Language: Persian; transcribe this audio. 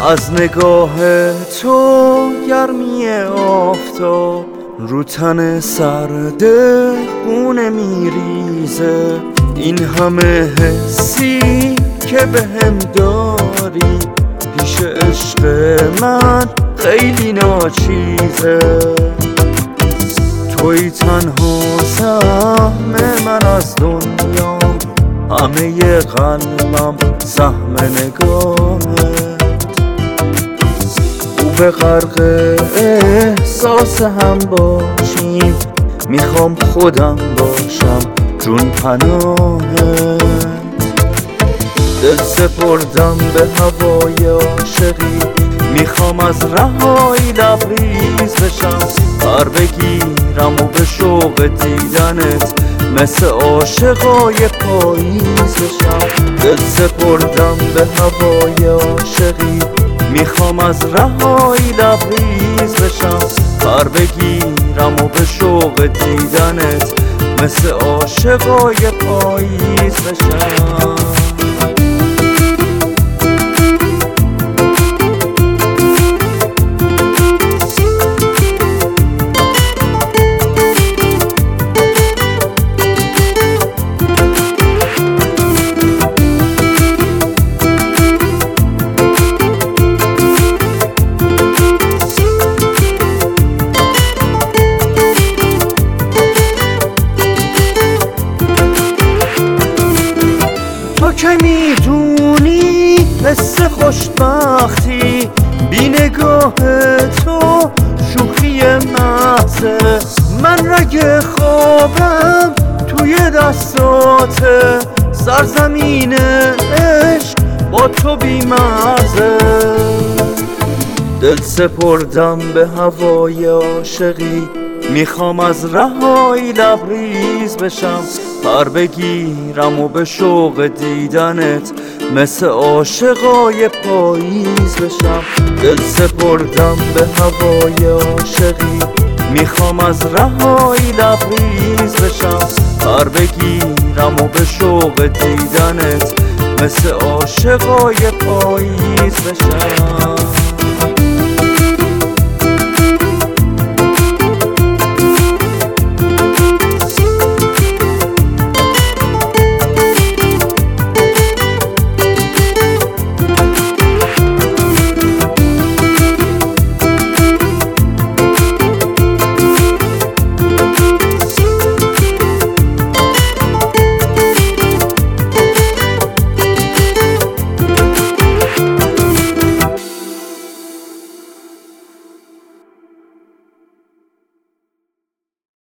از نگاه تو گرمی آفتاب رو تن سرد خونه میریزه. این همه حسی که بهم داری پیش عشق من خیلی ناچیزه. توی تنها سهم من از دنیا، همه قلبم سهم نگاهت. او به غرق احساس هم باشیم، میخوام خودم باشم جون پناهت. دل سپردم به هوای عاشقی، میخوام از رهایی لبریز بشم. پر بگیرم و به شوق دیدنت مثل عاشقای پاییز بشم. دل سپردم به هوای عاشقی، میخوام از رهایی لبریز بشم. پر بگیرم و به شوق دیدنت مثل عاشقای پاییز بشم. تو که میدونی حس خوشبختی بی نگاه تو شوخی محضه. من رگ خوابم توی دستاته، سرزمین عشق با تو بی مرزه. دل سپردم به هوای عاشقی، میخوام از رهایی لبریز بشم. پر بگیرم و به شوق دیدنت مثل عاشقای پاییز بشم. دل سپردم به هوای عاشقی، میخوام از رهایی لبریز بشم. پر بگیرم و به شوق دیدنت مثل عاشقای پاییز بشم.